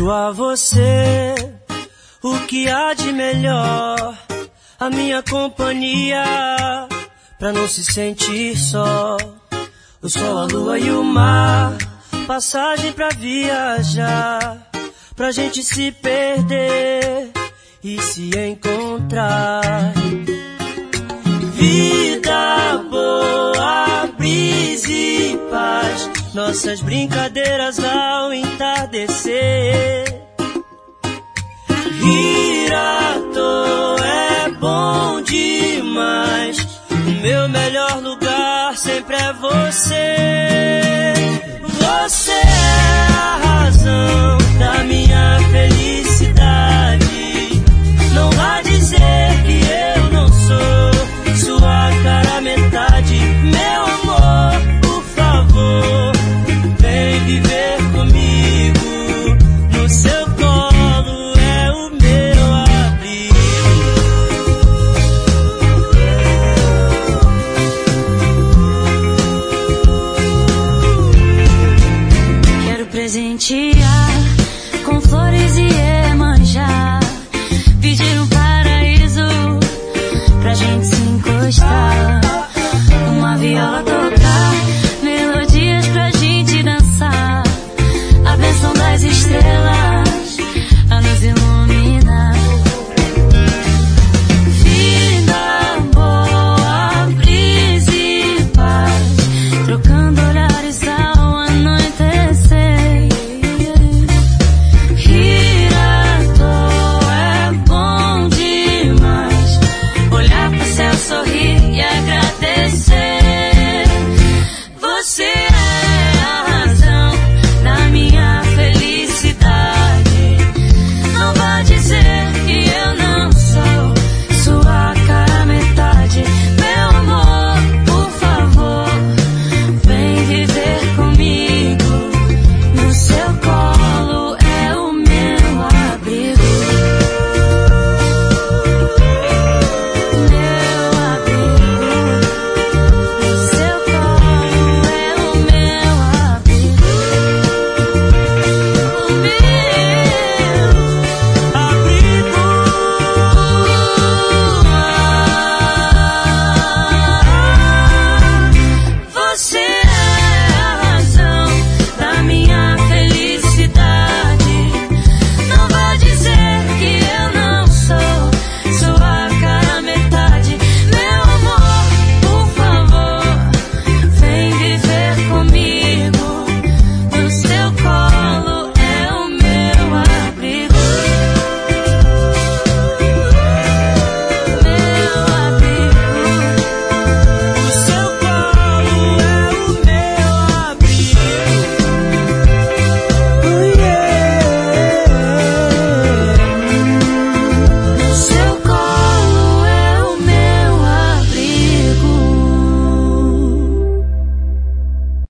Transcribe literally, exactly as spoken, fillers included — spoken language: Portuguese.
Desejo a você o que há de melhor, a minha companhia, pra não se sentir só. O sol, a lua e o mar, passagem pra viajar, pra gente se perder e se encontrar. Vida boa, brisa e paz, nossas brincadeiras ao entardecer. Rir à toa é bom demais, o meu melhor lugar sempre é você. Você